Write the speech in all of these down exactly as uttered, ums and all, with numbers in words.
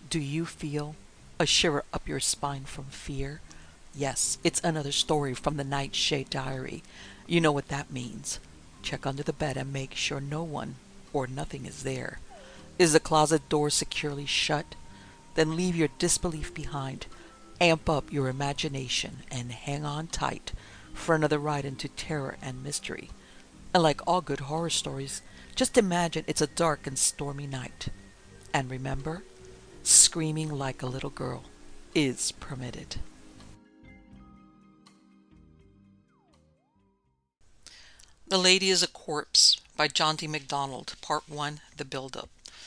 Do you feel a shiver up your spine from fear? Yes, it's another story from the Nightshade Diary. You know what that means. Check under the bed and make sure no one or nothing is there. Is the closet door securely shut? Then leave your disbelief behind. Amp up your imagination and hang on tight for another ride into terror and mystery. And like all good horror stories, just imagine it's a dark and stormy night. And remember, screaming like a little girl is permitted. The Lady is a Corpse by John D. MacDonald, Part one, The Build-Up.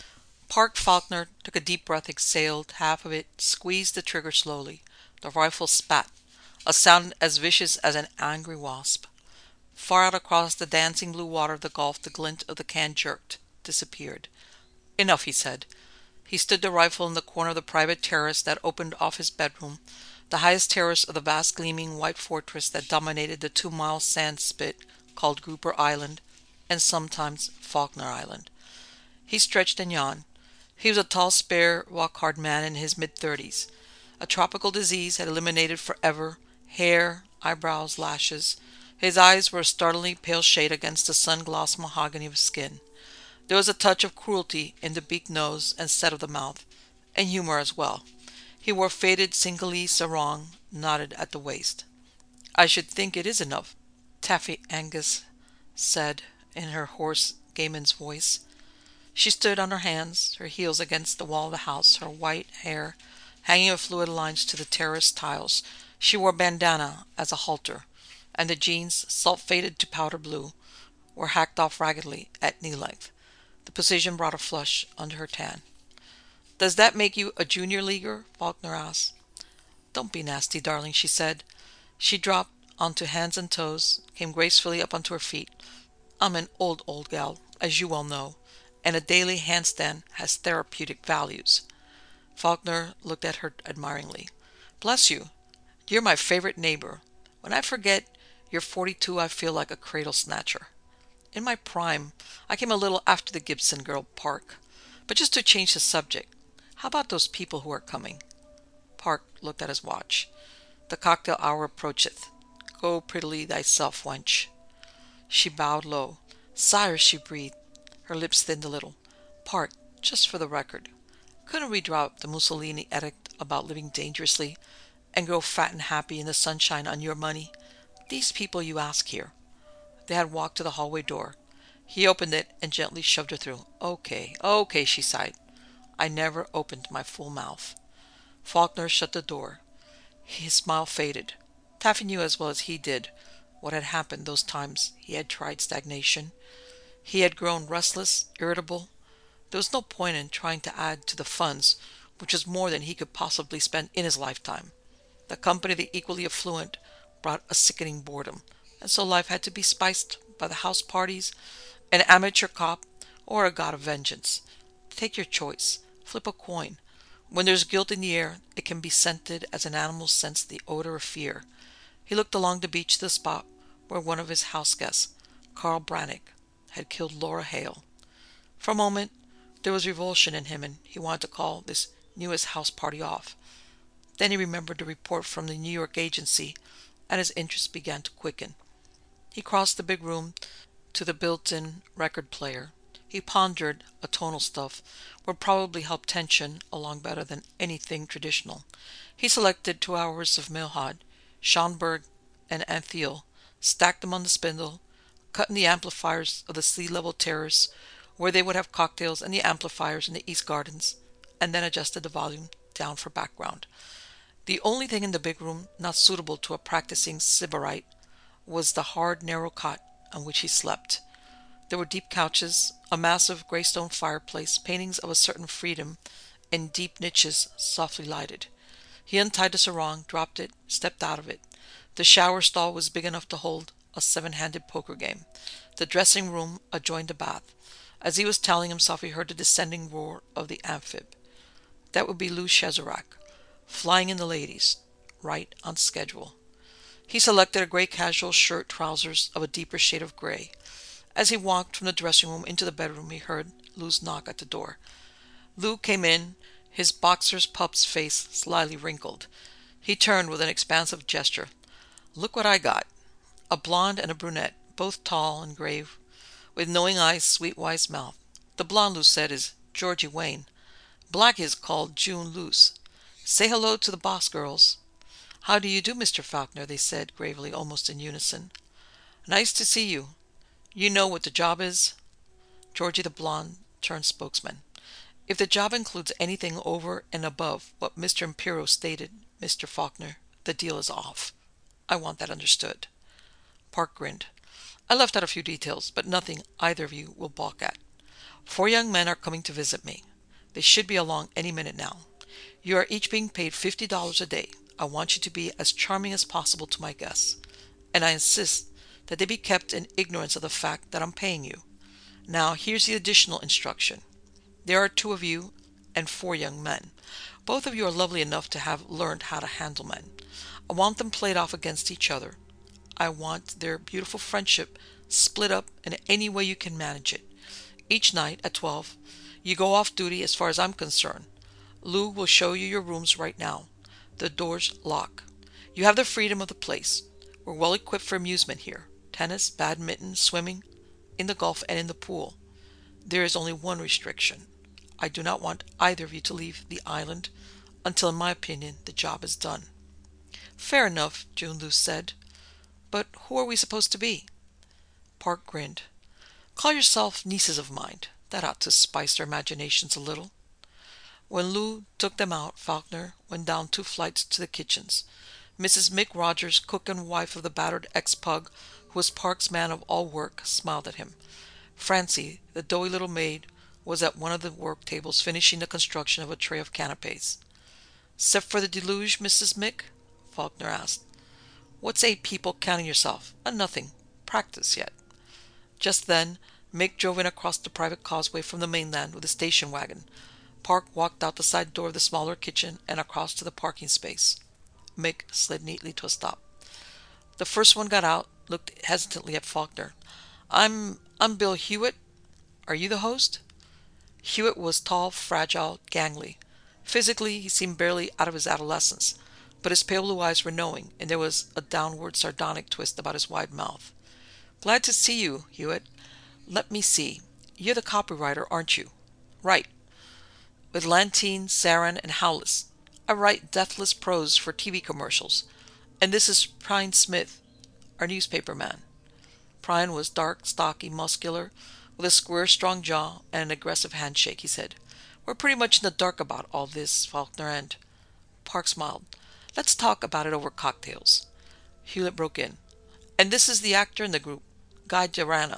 Park Faulkner took a deep breath, exhaled half of it, squeezed the trigger slowly. The rifle spat, a sound as vicious as an angry wasp. Far out across the dancing blue water of the Gulf, the glint of the can jerked, disappeared. Enough, he said. He stood the rifle in the corner of the private terrace that opened off his bedroom, the highest terrace of the vast gleaming white fortress that dominated the two-mile sand spit called Grouper Island, and sometimes Faulkner Island. He stretched and yawned. He was a tall, spare, walk-hard man in his mid-thirties. A tropical disease had eliminated forever hair, eyebrows, lashes. His eyes were a startlingly pale shade against the sun-glossed mahogany of his skin. There was a touch of cruelty in the beaked nose and set of the mouth, and humor as well. He wore faded Cingalese sarong, knotted at the waist. "I should think it is enough," Taffy Angus said in her hoarse gayman's voice. She stood on her hands, her heels against the wall of the house, her white hair hanging with fluid lines to the terrace tiles. She wore bandana as a halter, and the jeans, salt-faded to powder blue, were hacked off raggedly at knee-length. The position brought a flush under her tan. "Does that make you a junior leaguer?" Faulkner asked. "Don't be nasty, darling," she said. She dropped onto hands and toes, came gracefully up onto her feet. "I'm an old, old gal, as you well know, and a daily handstand has therapeutic values." Faulkner looked at her admiringly. "Bless you, you're my favorite neighbor. When I forget you're forty-two, I feel like a cradle snatcher. In my prime, I came a little after the Gibson girl, Park. But just to change the subject, how about those people who are coming?" Park looked at his watch. "The cocktail hour approacheth. Go prettily thyself, wench." She bowed low. "Sire," she breathed. Her lips thinned a little. "Park, just for the record, couldn't we drop the Mussolini edict about living dangerously and grow fat and happy in the sunshine on your money? These people you ask here." They had walked to the hallway door. He opened it and gently shoved her through. "Okay, okay," she sighed. "I never opened my full mouth." Faulkner shut the door. His smile faded. Taffy knew as well as he did what had happened those times he had tried stagnation. He had grown restless, irritable. There was no point in trying to add to the funds, which was more than he could possibly spend in his lifetime. The company of the equally affluent brought a sickening boredom, and so life had to be spiced by the house parties, an amateur cop, or a god of vengeance. Take your choice. Flip a coin. When there's guilt in the air, it can be scented as an animal scents the odor of fear. He looked along the beach to the spot where one of his house guests, Carl Brannick, had killed Laura Hale. For a moment, there was revulsion in him, and he wanted to call this newest house party off. Then he remembered the report from the New York agency, and his interest began to quicken. He crossed the big room to the built-in record player. He pondered a tonal stuff would probably help tension along better than anything traditional. He selected two hours of Milhaud, Schoenberg, and Antheil, stacked them on the spindle, cut in the amplifiers of the sea-level terrace where they would have cocktails, and the amplifiers in the East Gardens, and then adjusted the volume down for background. The only thing in the big room not suitable to a practicing sybarite was the hard, narrow cot on which he slept. There were deep couches, a massive gray stone fireplace, paintings of a certain freedom, and deep niches softly lighted. He untied the sarong, dropped it, stepped out of it. The shower stall was big enough to hold a seven-handed poker game. The dressing room adjoined the bath. As he was telling himself, he heard the descending roar of the amphib. That would be Lou Chazarac, flying in the ladies, right on schedule. He selected a gray casual shirt, trousers of a deeper shade of gray. As he walked from the dressing room into the bedroom, he heard Lou's knock at the door. Lou came in, His boxer's pup's face slyly wrinkled. He turned with an expansive gesture. "Look what I got. A blonde and a brunette, both tall and grave, with knowing eyes, sweet wise mouth. The blonde, Lou said, is Georgie Wayne. Black is called June Luce. Say hello to the boss, girls." "How do you do, Mister Faulkner?" they said gravely, almost in unison. "Nice to see you. You know what the job is?" Georgie the blonde turned spokesman. "If the job includes anything over and above what Mister Impero stated, Mister Faulkner, the deal is off. I want that understood." Park grinned. "I left out a few details, but nothing either of you will balk at. Four young men are coming to visit me. They should be along any minute now. You are each being paid fifty dollars a day. I want you to be as charming as possible to my guests, and I insist that they be kept in ignorance of the fact that I'm paying you. Now, here's the additional instruction. There are two of you and four young men. Both of you are lovely enough to have learned how to handle men. I want them played off against each other. I want their beautiful friendship split up in any way you can manage it. Each night at twelve, you go off duty as far as I'm concerned. Lou will show you your rooms right now. The doors lock. You have the freedom of the place. We're well equipped for amusement here. Tennis, badminton, swimming, in the golf and in the pool. There is only one restriction. I do not want either of you to leave the island until, in my opinion, the job is done." "Fair enough," June Luce said. "But who are we supposed to be?" Park grinned. "Call yourself nieces of mine. That ought to spice their imaginations a little." When Lou took them out, Faulkner went down two flights to the kitchens. Missus Mick Rogers, cook and wife of the battered ex-pug who was Park's man of all work, smiled at him. Francie, the doughy little maid, was at one of the work tables finishing the construction of a tray of canapes. "'Cept for the deluge, Missus Mick?" Faulkner asked. "What's eight people counting yourself? A nothing. Practice yet." Just then, Mick drove in across the private causeway from the mainland with a station wagon. Park walked out the side door of the smaller kitchen and across to the parking space. Mick slid neatly to a stop. The first one got out, looked hesitantly at Faulkner. I'm... I'm Bill Hewitt. Are you the host?" Hewitt was tall, fragile, gangly. Physically, he seemed barely out of his adolescence, but his pale blue eyes were knowing, and there was a downward sardonic twist about his wide mouth. "Glad to see you, Hewitt. Let me see. You're the copywriter, aren't you?" "Right. With Lantine, Saran, and Howells. I write deathless prose for T V commercials. And this is Prine Smith, our newspaper man." Prine was dark, stocky, muscular, with a square, strong jaw and an aggressive handshake. He said, "We're pretty much in the dark about all this, Faulkner, and..." Park smiled. "Let's talk about it over cocktails." Hewitt broke in. "And this is the actor in the group, Guy Durana."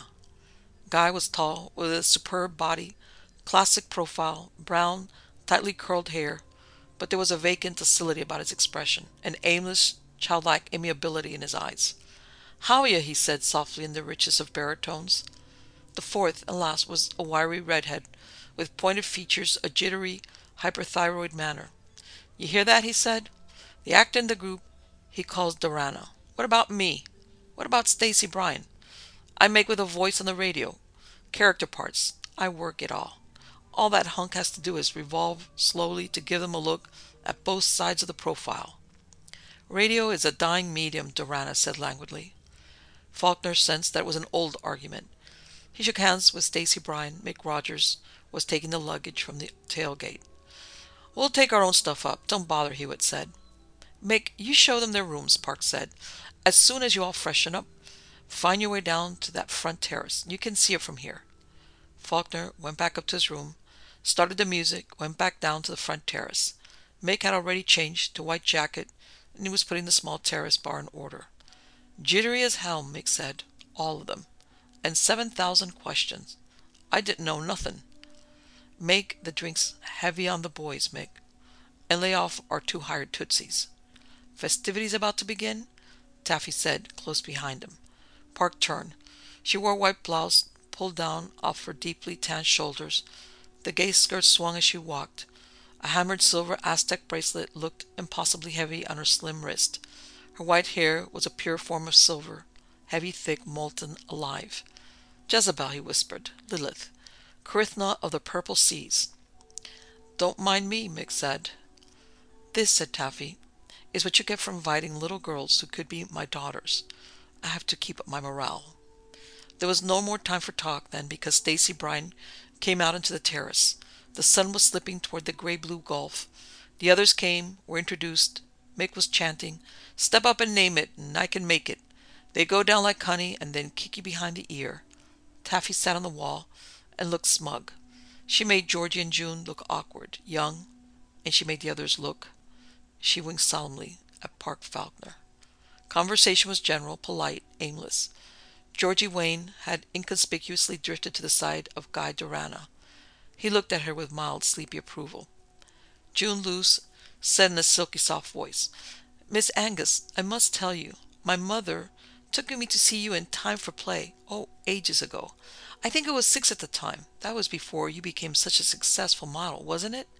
Guy was tall, with a superb body, classic profile, brown, tightly curled hair, but there was a vacant docility about his expression, an aimless, childlike amiability in his eyes. "Howya," he said softly in the richest of baritones. The fourth and last was a wiry redhead, with pointed features, a jittery, hyperthyroid manner. "You hear that?" he said. "The actor in the group he calls Durana. What about me? What about Stacy Bryan? I make with a voice on the radio. Character parts. I work it all. All that hunk has to do is revolve slowly to give them a look at both sides of the profile." "Radio is a dying medium," Durana said languidly. Faulkner sensed that it was an old argument. He shook hands with Stacy Bryan. Mick Rogers was taking the luggage from the tailgate. "We'll take our own stuff up. Don't bother," Hewitt said. "Mick, you show them their rooms," Park said. "As soon as you all freshen up, find your way down to that front terrace. You can see it from here." Faulkner went back up to his room, started the music, went back down to the front terrace. Mick had already changed to white jacket, and he was putting the small terrace bar in order. "Jittery as hell," Mick said. "All of them. And seven thousand questions. I didn't know nothing. Make the drinks heavy on the boys, Mick, and lay off our two hired tootsies." "Festivities about to begin?" Taffy said, close behind him. Park turned. She wore a white blouse, pulled down off her deeply tanned shoulders. The gay skirt swung as she walked. A hammered silver Aztec bracelet looked impossibly heavy on her slim wrist. Her white hair was a pure form of silver, heavy, thick, molten, alive. "Jezebel," he whispered. "Lilith. Kurithna of the purple seas." Don't mind me, Mick said. This, said Taffy, is what you get for inviting little girls who could be my daughters. I have to keep up my morale. There was no more time for talk then, because Stacy Bryan came out into the terrace. The sun was slipping toward the gray-blue gulf. The others came, were introduced. Mick was chanting, "Step up and name it, and I can make it. They go down like honey and then kick you behind the ear." Taffy sat on the wall and looked smug. She made Georgie and June look awkward, young, and she made the others look. She winked solemnly at Park Faulkner. Conversation was general, polite, aimless. Georgie Wayne had inconspicuously drifted to the side of Guy Durana. He looked at her with mild, sleepy approval. June Luce said in a silky soft voice, "Miss Angus, I must tell you, my mother took me to see you in Time for Play, oh, ages ago. I think it was six at the time. That was before you became such a successful model, wasn't it?"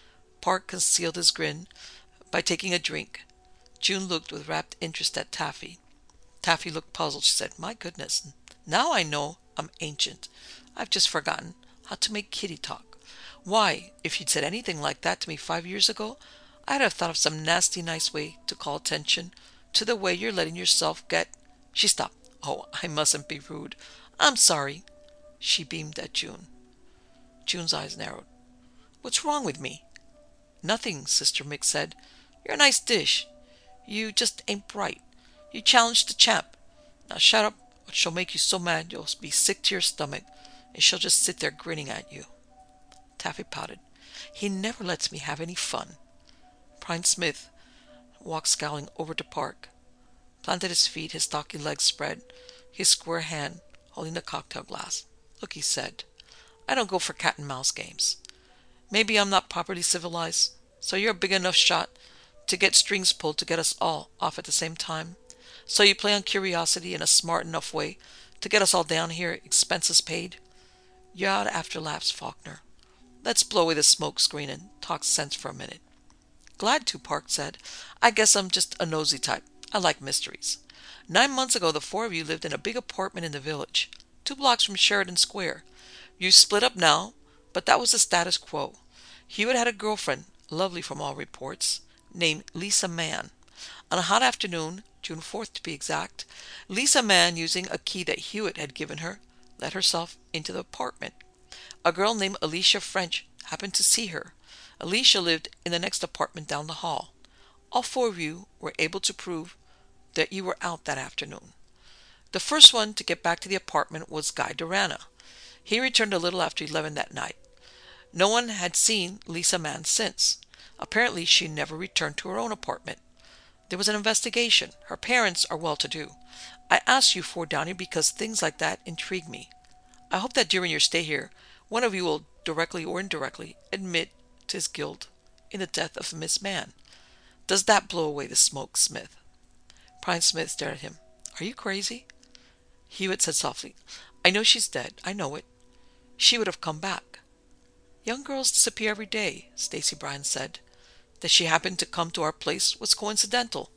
Park concealed his grin by taking a drink. June looked with rapt interest at Taffy. Taffy looked puzzled. She said, "My goodness, now I know I'm ancient. I've just forgotten how to make Kitty talk. Why, if you'd said anything like that to me five years ago, I'd have thought of some nasty nice way to call attention to the way you're letting yourself get—" She stopped. "Oh, I mustn't be rude. I'm sorry." She beamed at June. June's eyes narrowed. "What's wrong with me?" "Nothing," Sister Mick said. "You're a nice dish. You just ain't bright. You challenged the champ. Now shut up, or she'll make you so mad you'll be sick to your stomach, and she'll just sit there grinning at you." Taffy pouted. "He never lets me have any fun." Prine Smith walked scowling over to Park, planted his feet, his stocky legs spread, his square hand holding the cocktail glass. "Look," he said, "I don't go for cat and mouse games. Maybe I'm not properly civilized, so you're a big enough shot to get strings pulled to get us all off at the same time. So you play on curiosity in a smart enough way to get us all down here, expenses paid. You're out after laughs, Faulkner. Let's blow away the smoke screen and talk sense for a minute." "Glad to," Park said. "I guess I'm just a nosy type. I like mysteries. Nine months ago, the four of you lived in a big apartment in the village, two blocks from Sheridan Square. You split up now, but that was the status quo. Hewitt had a girlfriend, lovely from all reports, named Lisa Mann. On a hot afternoon, June fourth to be exact, Lisa Mann, using a key that Hewitt had given her, let herself into the apartment. A girl named Alicia French happened to see her. Alicia lived in the next apartment down the hall. All four of you were able to prove that you were out that afternoon. The first one to get back to the apartment was Guy Durana. He returned a little after eleven that night. No one had seen Lisa Mann since. Apparently she never returned to her own apartment. There was an investigation. Her parents are well-to-do. I asked you four down here because things like that intrigue me. I hope that during your stay here, one of you will, directly or indirectly, admit to his guilt in the death of Miss Mann. Does that blow away the smoke, Smith?" Prine Smith stared at him. "Are you crazy?" Hewitt said softly, "I know she's dead. I know it. She would have come back." "Young girls disappear every day," Stacy Bryan said. "That she happened to come to our place was coincidental."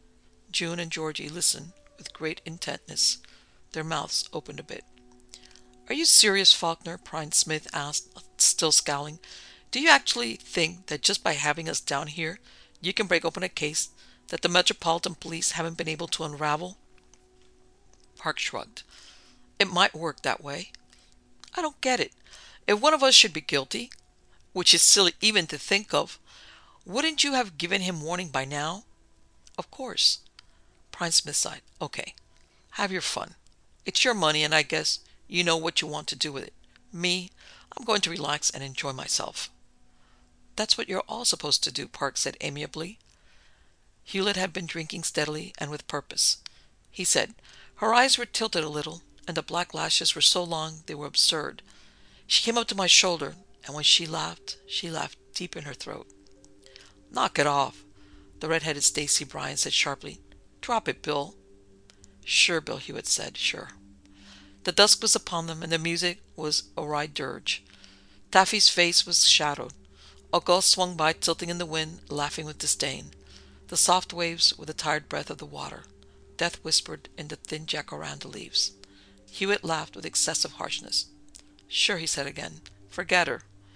June and Georgie listened with great intentness. Their mouths opened a bit. "Are you serious, Faulkner?" Prine Smith asked, still scowling. "Do you actually think that just by having us down here, you can break open a case that the Metropolitan Police haven't been able to unravel?" Park shrugged. "It might work that way." "I don't get it. If one of us should be guilty, which is silly even to think of, wouldn't you have given him warning by now?" "Of course." Prine Smith sighed. "Okay. Have your fun. It's your money, and I guess you know what you want to do with it. Me, I'm going to relax and enjoy myself." "That's what you're all supposed to do," Park said amiably. Hewlett had been drinking steadily and with purpose. He said, "Her eyes were tilted a little, and the black lashes were so long they were absurd. She came up to my shoulder, and when she laughed, she laughed deep in her throat." "Knock it off," the red-headed Stacy Bryan said sharply. "Drop it, Bill." "Sure," Bill Hewitt said, "sure." The dusk was upon them, and the music was a wry dirge. Taffy's face was shadowed. A gull swung by, tilting in the wind, laughing with disdain. The soft waves were the tired breath of the water. Death whispered in the thin jacaranda leaves. Hewitt laughed with excessive harshness. "Sure," he said again. "Forget her.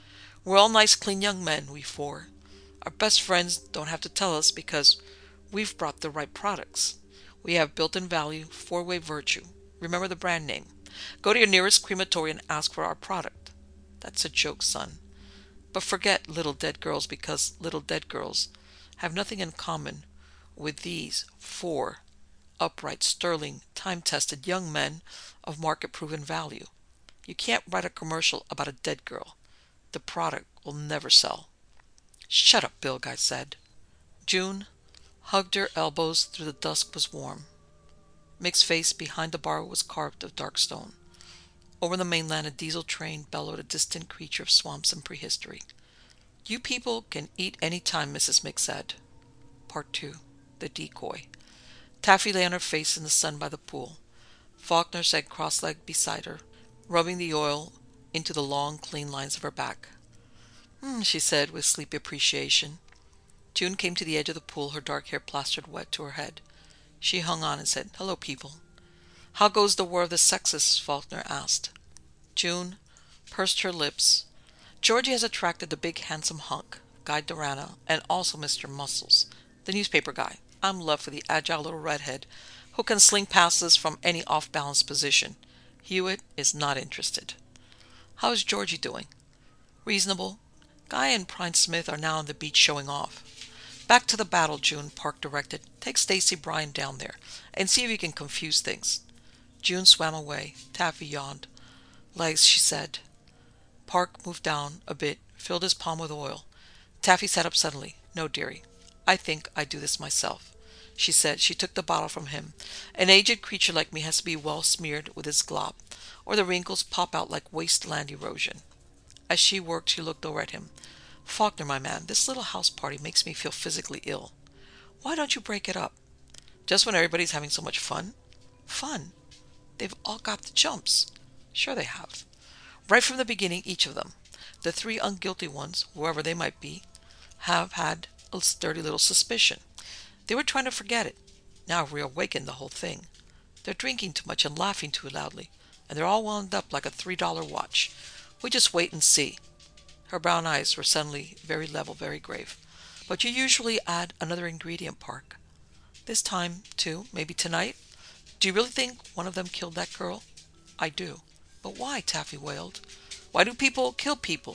We're all nice, clean young men, we four. Our best friends don't have to tell us because we've brought the right products. We have built-in value, four-way virtue. Remember the brand name. Go to your nearest crematorium and ask for our product. That's a joke, son. But forget little dead girls because little dead girls have nothing in common with these four upright, sterling, time-tested young men of market-proven value. You can't write a commercial about a dead girl. The product will never sell. Shut up, Bilg, I said. June hugged her elbows through the dusk was warm. Mick's face behind the bar was carved of dark stone. Over the mainland a diesel train bellowed, a distant creature of swamps and prehistory. You people can eat any time, Missus Mick said. Part two. The Decoy. Taffy lay on her face in the sun by the pool. Faulkner sat cross-legged beside her, rubbing the oil into the long, clean lines of her back. Hmm, she said with sleepy appreciation. June came to the edge of the pool, her dark hair plastered wet to her head. She hung on and said, "Hello, people." "How goes the war of the sexes?" Faulkner asked. June pursed her lips. Georgie has attracted the big handsome hunk, Guy Durana, and also Mister Muscles, the newspaper guy. I'm left for the agile little redhead who can sling passes from any off-balance position. Hewitt is not interested. How is Georgie doing? Reasonable. Guy and Prine Smith are now on the beach showing off. Back to the battle, June, Park directed. Take Stacy Bryan down there and see if you can confuse things. June swam away. Taffy yawned. Legs, she said. Park moved down a bit, filled his palm with oil. Taffy sat up suddenly. No, dearie. I think I do this myself, she said. She took the bottle from him. An aged creature like me has to be well smeared with his glop, or the wrinkles pop out like wasteland erosion. As she worked, she looked over at him. Faulkner, my man, this little house party makes me feel physically ill. Why don't you break it up? Just when everybody's having so much fun? Fun? They've all got the jumps. Sure they have. Right from the beginning, each of them. The three unguilty ones, whoever they might be, have had a sturdy little suspicion. They were trying to forget it. Now I've reawakened the whole thing. They're drinking too much and laughing too loudly, and they're all wound up like a three-dollar watch. We just wait and see. Her brown eyes were suddenly very level, very grave. But you usually add another ingredient, Park. This time, too, maybe tonight. Do you really think one of them killed that girl? I do. But why? Taffy wailed. Why do people kill people?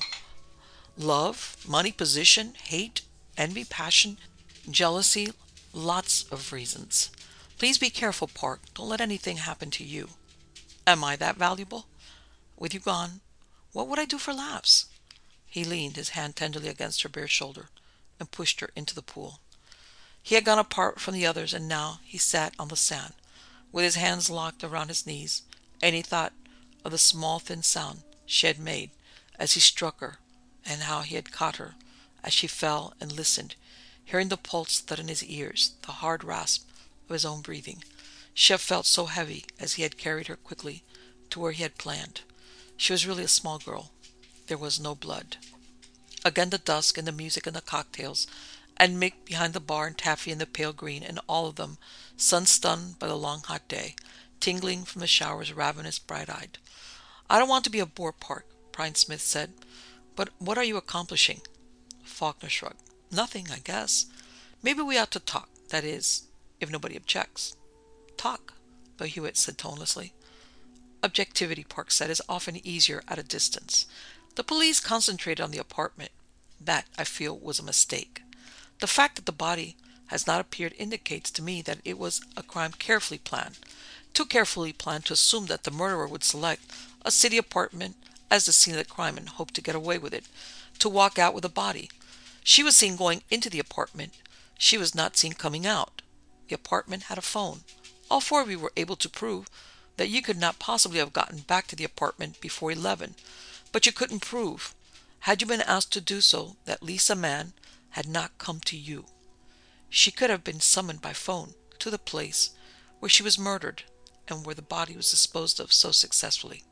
Love, money, position, hate, envy, passion, jealousy, lots of reasons. Please be careful, Park. Don't let anything happen to you. Am I that valuable? With you gone, what would I do for laughs? He leaned his hand tenderly against her bare shoulder and pushed her into the pool. He had gone apart from the others, and now he sat on the sand, with his hands locked around his knees, and he thought of the small, thin sound she had made as he struck her, and how he had caught her as she fell, and listened, hearing the pulse thud in his ears, the hard rasp of his own breathing. She had felt so heavy as he had carried her quickly to where he had planned. She was really a small girl. There was no blood. Again the dusk and the music and the cocktails, and Mick behind the bar and Taffy in the pale green, and all of them, sun-stunned by the long hot day, tingling from the showers, ravenous, bright-eyed. I don't want to be a bore, Park, Prine Smith said, but what are you accomplishing? Faulkner shrugged. Nothing, I guess. Maybe we ought to talk, that is, if nobody objects. Talk, Bill Hewitt said tonelessly. Objectivity, Park said, is often easier at a distance. The police concentrated on the apartment. That, I feel, was a mistake. The fact that the body has not appeared indicates to me that it was a crime carefully planned. Too carefully planned to assume that the murderer would select a city apartment as the scene of the crime and hope to get away with it, to walk out with the body. She was seen going into the apartment. She was not seen coming out. The apartment had a phone. All four of you were able to prove that you could not possibly have gotten back to the apartment before eleven, but you couldn't prove, had you been asked to do so, that Lisa Mann had not come to you. She could have been summoned by phone to the place where she was murdered and where the body was disposed of so successfully.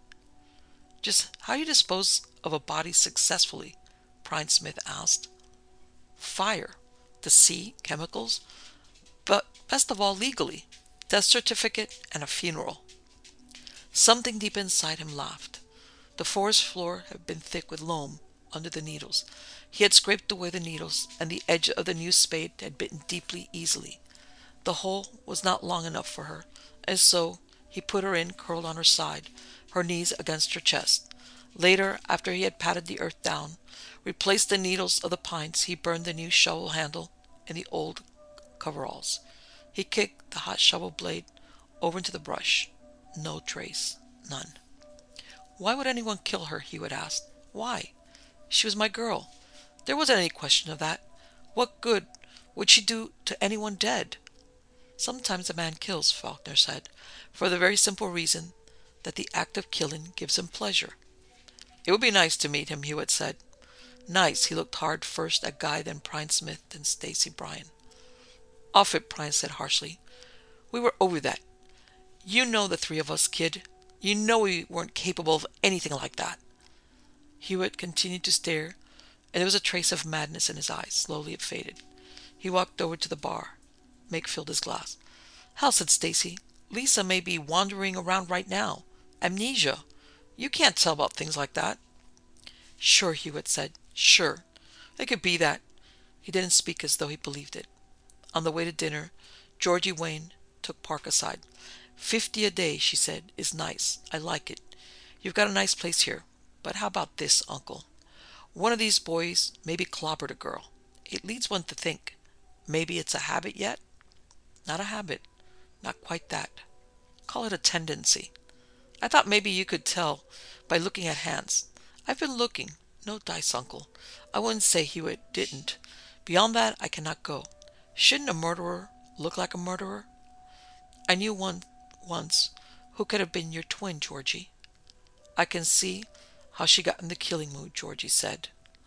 Just how do you dispose of a body successfully? Prine Smith asked. Fire, the sea, chemicals, but best of all legally, death certificate and a funeral. Something deep inside him laughed. The forest floor had been thick with loam under the needles. He had scraped away the needles, and the edge of the new spade had bitten deeply, easily. The hole was not long enough for her, and so he put her in, curled on her side, her knees against her chest. Later, after he had patted the earth down, replaced the needles of the pines, he burned the new shovel handle in the old coveralls. He kicked the hot shovel blade over into the brush. No trace. None. Why would anyone kill her, he would ask. Why? She was my girl. There wasn't any question of that. What good would she do to anyone dead? Sometimes a man kills, Faulkner said, for the very simple reason that the act of killing gives him pleasure. It would be nice to meet him, Hewitt said. Nice. He looked hard first at Guy, then Prine Smith, then Stacy Bryan. Off it, Prine said harshly. We were over that. You know the three of us, kid. You know we weren't capable of anything like that. Hewitt continued to stare, and there was a trace of madness in his eyes. Slowly it faded. He walked over to the bar. Mick filled his glass. Hell, said Stacy. Lisa may be wandering around right now. Amnesia. You can't tell about things like that. Sure, Hewitt said. Sure. It could be that. He didn't speak as though he believed it. On the way to dinner, Georgie Wayne took Park aside. Fifty a day, she said, is nice. I like it. You've got a nice place here. But how about this, Uncle? One of these boys maybe clobbered a girl. It leads one to think. Maybe it's a habit yet? Not a habit. Not quite that. Call it a tendency. I thought maybe you could tell by looking at hands. I've been looking. No dice, Uncle. I wouldn't say Hewitt didn't. Beyond that, I cannot go. Shouldn't a murderer look like a murderer? I knew one once who could have been your twin, Georgie. I can see how she got in the killing mood, Georgie said.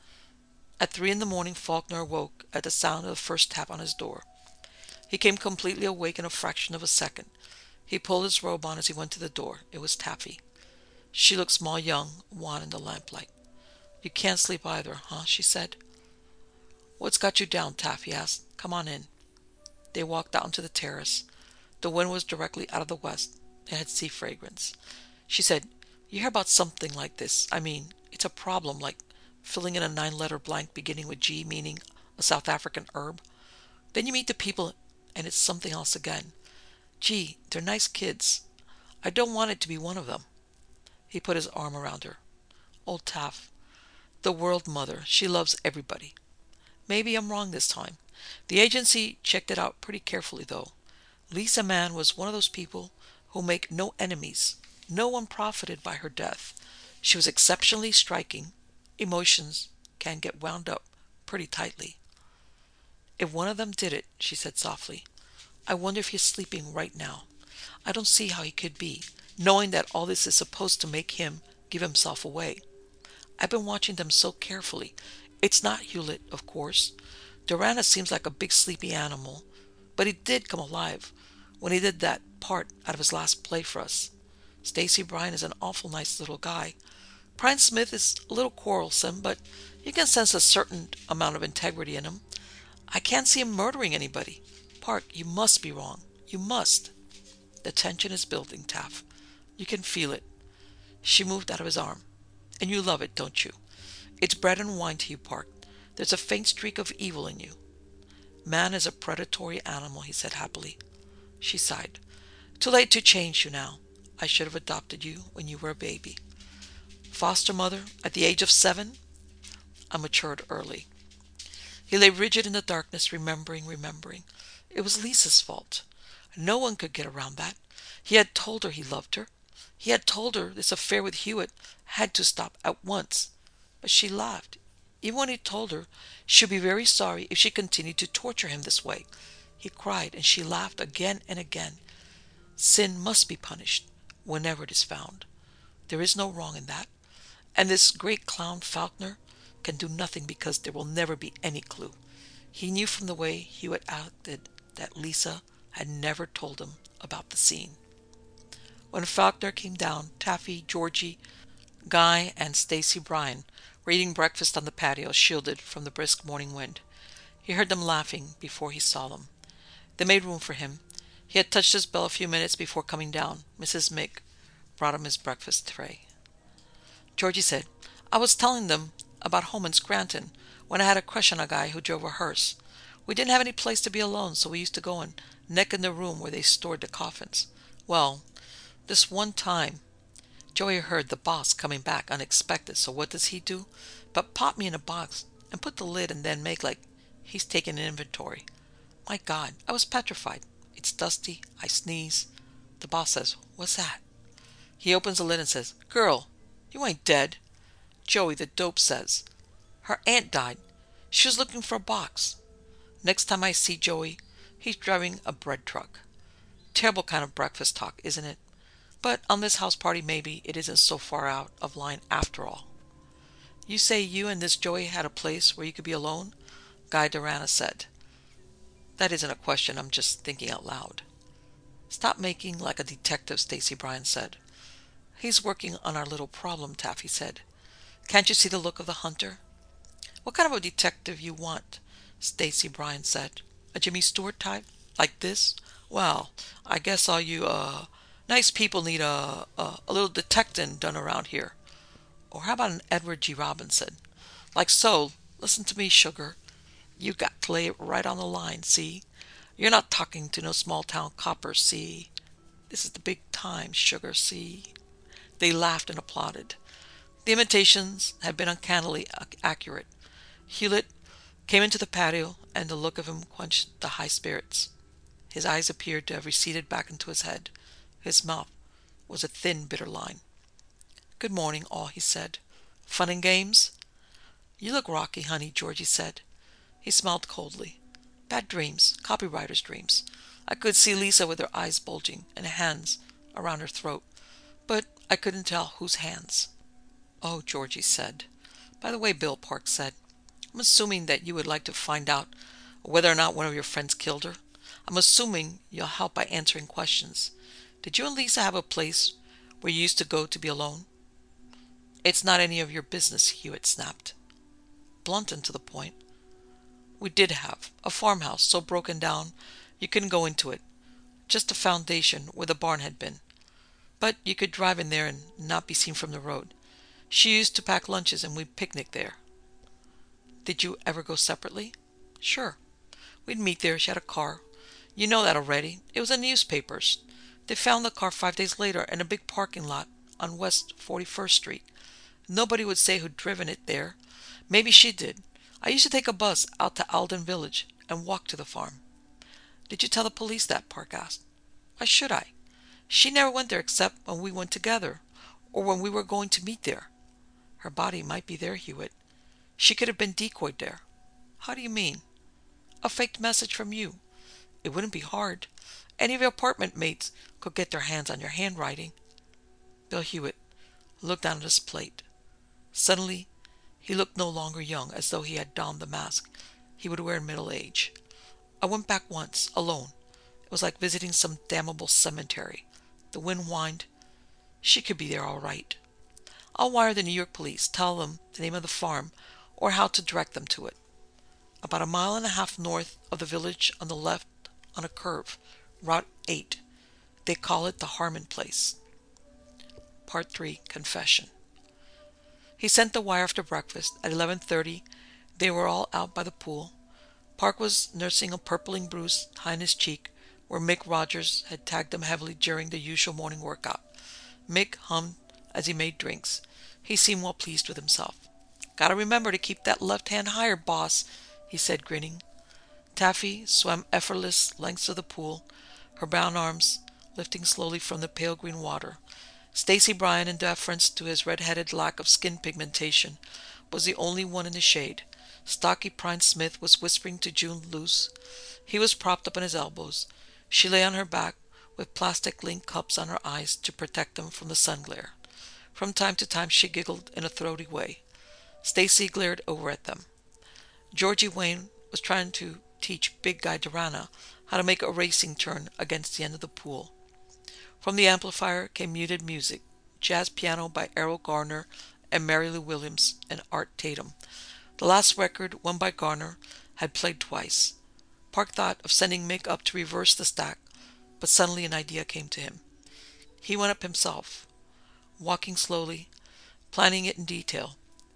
At three in the morning, Faulkner awoke at the sound of the first tap on his door. He came completely awake in a fraction of a second. He pulled his robe on as he went to the door. It was Taffy. She looked small, young, wan in the lamplight. You can't sleep either, huh? She said. What's got you down? Taffy asked. Come on in. They walked out onto the terrace. The wind was directly out of the west. It had sea fragrance. She said, you hear about something like this. I mean, it's a problem, like filling in a nine-letter blank beginning with G, meaning a South African herb. Then you meet the people, and it's something else again. Gee, they're nice kids. I don't want it to be one of them. He put his arm around her. Old Taff. The world mother. She loves everybody. Maybe I'm wrong this time. The agency checked it out pretty carefully, though. Lisa Mann was one of those people who make no enemies. No one profited by her death. She was exceptionally striking. Emotions can get wound up pretty tightly. If one of them did it, she said softly, I wonder if he's sleeping right now. I don't see how he could be, knowing that all this is supposed to make him give himself away. I've been watching them so carefully. It's not Hewlett, of course. Durana seems like a big sleepy animal, but he did come alive when he did that part out of his last play for us. Stacy Bryan is an awful nice little guy. Prine Smith is a little quarrelsome, but you can sense a certain amount of integrity in him. I can't see him murdering anybody. Park, you must be wrong. You must. The tension is building, Taff. You can feel it. She moved out of his arm. And you love it, don't you? It's bread and wine to you, Park. There's a faint streak of evil in you. Man is a predatory animal, he said happily. She sighed. Too late to change you now. I should have adopted you when you were a baby. Foster mother at the age of seven? I matured early. He lay rigid in the darkness, remembering, remembering. It was Lisa's fault. No one could get around that. He had told her he loved her. He had told her this affair with Hewitt had to stop at once. But she laughed. Even when he told her she'd be very sorry if she continued to torture him this way. He cried, and she laughed again and again. Sin must be punished whenever it is found. There is no wrong in that. And this great clown Faulkner can do nothing because there will never be any clue. He knew from the way Hewitt acted that Lisa had never told him about the scene. When Faulkner came down, Taffy, Georgie, Guy, and Stacy Bryan were eating breakfast on the patio, shielded from the brisk morning wind. He heard them laughing before he saw them. They made room for him. He had touched his bell a few minutes before coming down. Missus Mick brought him his breakfast tray. Georgie said, I was telling them about home in Scranton, when I had a crush on a guy who drove a hearse. We didn't have any place to be alone, so we used to go and neck in the room where they stored the coffins. Well, this one time, Joey heard the boss coming back unexpected, so what does he do? But pop me in a box and put the lid and then make like he's taking an inventory. My God, I was petrified. It's dusty. I sneeze. The boss says, "What's that?" He opens the lid and says, "Girl, you ain't dead." Joey, the dope, says, "Her aunt died. She was looking for a box." Next time I see Joey, he's driving a bread truck. Terrible kind of breakfast talk, isn't it? But on this house party, maybe it isn't so far out of line after all. "You say you and this Joey had a place where you could be alone?" Guy Durana said. "That isn't a question, I'm just thinking out loud." "Stop making like a detective," Stacy Bryan said. "He's working on our little problem," Taffy said. "Can't you see the look of the hunter?" "What kind of a detective you want?" Stacy Bryan said. "A Jimmy Stewart type? Like this? Well, I guess all you, uh, nice people need a, a, a little detecting done around here." "Or how about an Edward G. Robinson?" "Like so. Listen to me, sugar. You got to lay it right on the line, see? You're not talking to no small-town copper, see? This is the big time, sugar, see?" They laughed and applauded. The imitations had been uncannily accurate. Hewlett came into the patio, and the look of him quenched the high spirits. His eyes appeared to have receded back into his head. His mouth was a thin, bitter line. "Good morning, all," he said. "Fun and games?" "You look rocky, honey," Georgie said. He smiled coldly. "Bad dreams. Copywriter's dreams." I could see Lisa with her eyes bulging and hands around her throat, but I couldn't tell whose hands. "Oh," Georgie said. "By the way," Bill Park said, "I'm assuming that you would like to find out whether or not one of your friends killed her. I'm assuming you'll help by answering questions. Did you and Lisa have a place where you used to go to be alone?" "It's not any of your business," Hewitt snapped. Blunt and to the point. "We did have a farmhouse so broken down you couldn't go into it. Just a foundation where the barn had been. But you could drive in there and not be seen from the road. She used to pack lunches and we'd picnic there." "Did you ever go separately?" "Sure. We'd meet there. She had a car. You know that already. It was in the newspapers. They found the car five days later in a big parking lot on West forty-first Street. Nobody would say who'd driven it there. Maybe she did. I used to take a bus out to Alden Village and walk to the farm." "Did you tell the police that?" Park asked. "Why should I? She never went there except when we went together, or when we were going to meet there." "Her body might be there, Hewitt. She could have been decoyed there." "How do you mean?" "A faked message from you. It wouldn't be hard. Any of your apartment mates could get their hands on your handwriting." Bill Hewitt looked down at his plate. Suddenly, he looked no longer young, as though he had donned the mask he would wear in middle age. "I went back once, alone. It was like visiting some damnable cemetery. The wind whined. She could be there all right. I'll wire the New York police, tell them the name of the farm, or how to direct them to it. About a mile and a half north of the village on the left on a curve, Route eight. They call it the Harmon Place." Part three. Confession. He sent the wire after breakfast. At eleven thirty, they were all out by the pool. Park was nursing a purpling bruise high in his cheek, where Mick Rogers had tagged him heavily during the usual morning workout. Mick hummed as he made drinks. He seemed well pleased with himself. "Gotta remember to keep that left hand higher, boss," he said, grinning. Taffy swam effortless lengths of the pool, her brown arms lifting slowly from the pale green water. Stacy Bryan, in deference to his red-headed lack of skin pigmentation, was the only one in the shade. Stocky Prine Smith was whispering to June Luce. He was propped up on his elbows. She lay on her back, with plastic-linked cups on her eyes to protect them from the sun glare. From time to time she giggled in a throaty way. Stacy glared over at them. Georgie Wayne was trying to teach Big Guy Durana how to make a racing turn against the end of the pool. From the amplifier came muted music, jazz piano by Errol Garner and Mary Lou Williams and Art Tatum. The last record, one by Garner, had played twice. Park thought of sending Mick up to reverse the stack, but suddenly an idea came to him. He went up himself, walking slowly, planning it in detail.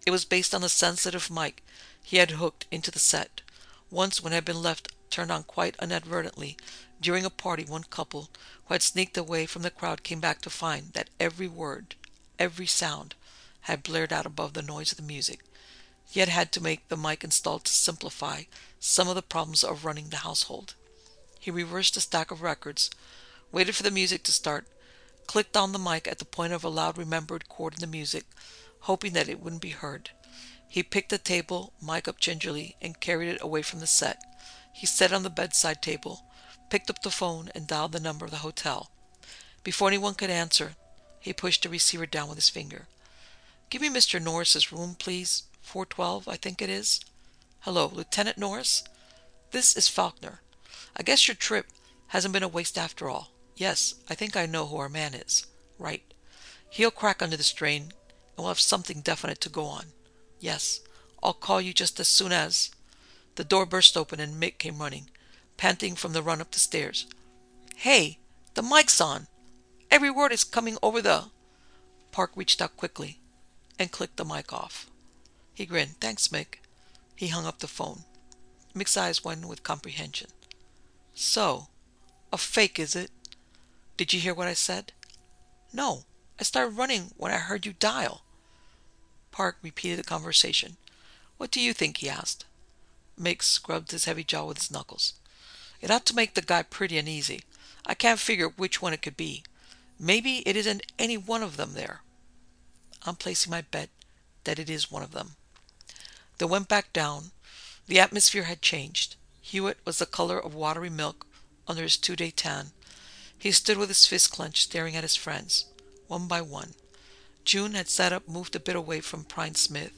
It was based on the sensitive mic he had hooked into the set. Once, when it had been left turned on quite inadvertently during a party, one couple who had sneaked away from the crowd came back to find that every word, every sound, had blared out above the noise of the music. He had had to make the mic installed to simplify some of the problems of running the household. He reversed the stack of records, waited for the music to start, clicked on the mic at the point of a loud remembered chord in the music, hoping that it wouldn't be heard. He picked the table mic up gingerly and carried it away from the set. He set it on the bedside table, picked up the phone, and dialed the number of the hotel. Before anyone could answer, he pushed the receiver down with his finger. "Give me Mister Norris's room, please. four twelve, I think it is. Hello, Lieutenant Norris? This is Faulkner. I guess your trip hasn't been a waste after all. Yes, I think I know who our man is. Right. He'll crack under the strain, and we'll have something definite to go on. Yes, I'll call you just as soon as..." The door burst open and Mick came running, panting from the run up the stairs. "Hey, the mic's on! Every word is coming over the..." Park reached out quickly and clicked the mic off. He grinned. "Thanks, Mick." He hung up the phone. Mick's eyes widened with comprehension. "So, a fake, is it? Did you hear what I said?" "No, I started running when I heard you dial." Park repeated the conversation. "What do you think?" he asked. Mick scrubbed his heavy jaw with his knuckles. "It ought to make the guy pretty uneasy. I can't figure which one it could be. Maybe it isn't any one of them there." "I'm placing my bet that it is one of them." They went back down. The atmosphere had changed. Hewitt was the color of watery milk under his two-day tan. He stood with his fists clenched, staring at his friends, one by one. June had sat up, moved a bit away from Prine Smith.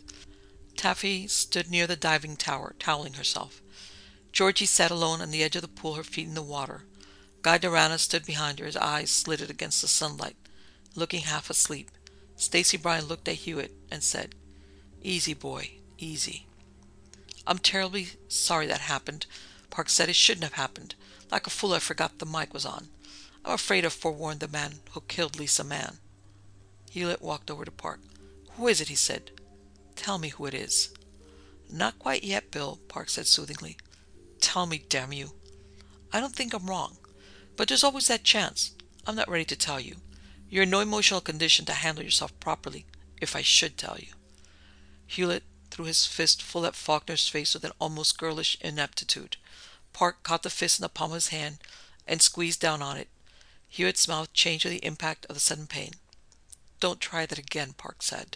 Taffy stood near the diving tower, toweling herself. Georgie sat alone on the edge of the pool, her feet in the water. Guy Durana stood behind her, his eyes slitted against the sunlight, looking half asleep. Stacy Bryan looked at Hewitt and said, "Easy, boy, easy." "I'm terribly sorry that happened," Park said. "It shouldn't have happened. Like a fool, I forgot the mic was on. I'm afraid I've forewarned the man who killed Lisa Mann." Hewitt walked over to Park. "Who is it?" he said. "Tell me who it is." "Not quite yet, Bill," Park said soothingly. "Tell me, damn you." "I don't think I'm wrong. But there's always that chance. I'm not ready to tell you. You're in no emotional condition to handle yourself properly if I should tell you." Hewitt threw his fist full at Faulkner's face with an almost girlish ineptitude. Park caught the fist in the palm of his hand and squeezed down on it. Hewitt's mouth changed with the impact of the sudden pain. "Don't try that again," Park said.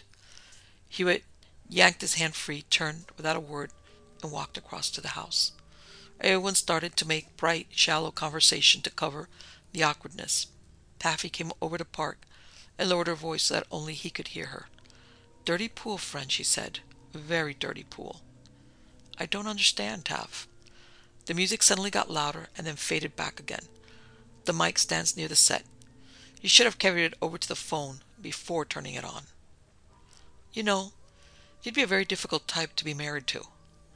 Hewitt yanked his hand free, turned without a word, and walked across to the house. Everyone started to make bright, shallow conversation to cover the awkwardness. Taffy came over to Park and lowered her voice so that only he could hear her. "Dirty pool, friend," she said. "Very dirty pool." "I don't understand, Taff." The music suddenly got louder and then faded back again. "The mic stands near the set. You should have carried it over to the phone before turning it on. You know, you'd be a very difficult type to be married to.